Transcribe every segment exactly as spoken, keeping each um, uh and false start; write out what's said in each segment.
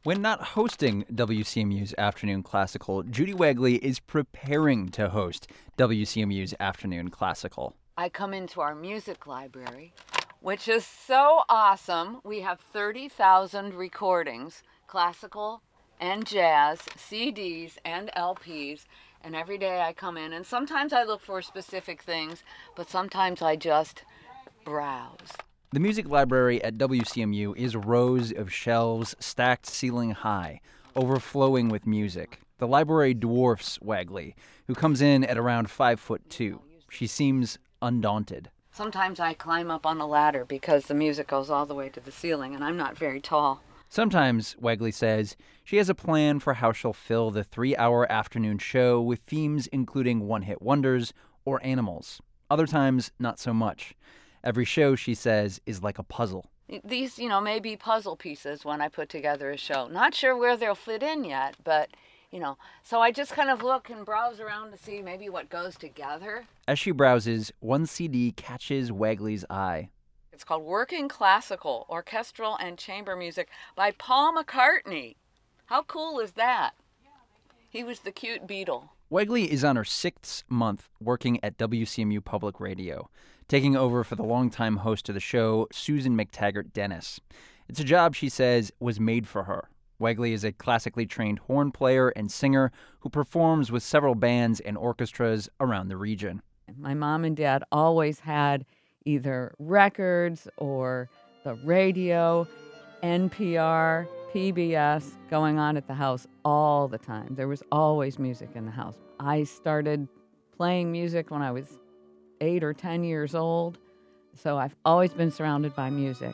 When not hosting W C M U's Afternoon Classical, Judy Wegley is preparing to host W C M U's Afternoon Classical. I come into our music library, which is so awesome. We have thirty thousand recordings, classical and jazz, C Ds and L Ps, and every day I come in, and sometimes I look for specific things, but sometimes I just browse. The music library at W C M U is rows of shelves stacked ceiling high, overflowing with music. The library dwarfs Wegley, who comes in at around five foot two. She seems undaunted. Sometimes I climb up on a ladder because the music goes all the way to the ceiling, and I'm not very tall. Sometimes, Wegley says, she has a plan for how she'll fill the three-hour afternoon show with themes including one-hit wonders or animals. Other times, not so much. Every show, she says, is like a puzzle. These, you know, may be puzzle pieces when I put together a show. Not sure where they'll fit in yet, but, you know. So I just kind of look and browse around to see maybe what goes together. As she browses, one C D catches Wegley's eye. It's called Working Classical, Orchestral and Chamber Music by Paul McCartney. How cool is that? He was the cute Beatle. Wegley is on her sixth month working at W C M U Public Radio, taking over for the longtime host of the show, Susan McTaggart Dennis. It's a job, she says, was made for her. Wegley is a classically trained horn player and singer who performs with several bands and orchestras around the region. My mom and dad always had either records or the radio, N P R, P B S going on at the house all the time. There was always music in the house. I started playing music when I was eight or ten years old, so I've always been surrounded by music.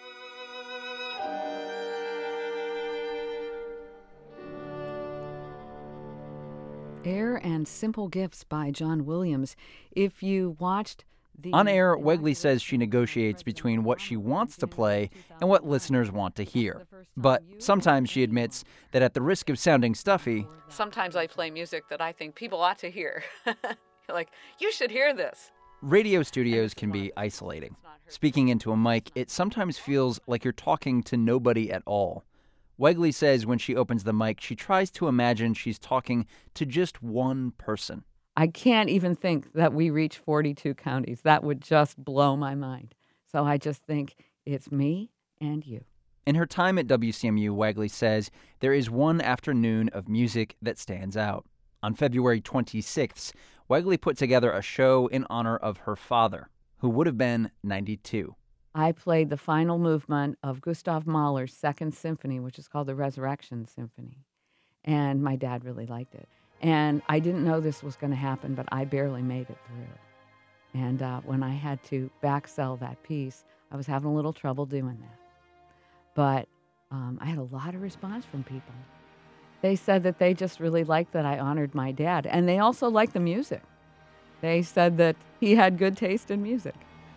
Air and Simple Gifts by John Williams. If you watched the... On air, Wegley says she negotiates between what she wants to play and what listeners want to hear. But sometimes she admits that at the risk of sounding stuffy... Sometimes I play music that I think people ought to hear. Like, you should hear this. Radio studios can be isolating. Speaking into a mic, it sometimes feels like you're talking to nobody at all. Wegley says when she opens the mic, she tries to imagine she's talking to just one person. I can't even think that we reach forty-two counties. That would just blow my mind. So I just think it's me and you. In her time at W C M U, Wegley says there is one afternoon of music that stands out. On February twenty-sixth, Wegley put together a show in honor of her father, who would have been ninety-two. I played the final movement of Gustav Mahler's Second Symphony, which is called the Resurrection Symphony. And my dad really liked it. And I didn't know this was going to happen, but I barely made it through. And uh, when I had to back sell that piece, I was having a little trouble doing that. But um, I had a lot of response from people. They said that they just really liked that I honored my dad. And they also liked the music. They said that he had good taste in music.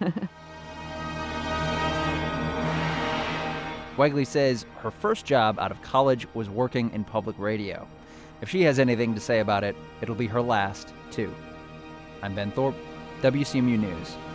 Wegley says her first job out of college was working in public radio. If she has anything to say about it, it'll be her last, too. I'm Ben Thorpe, W C M U News.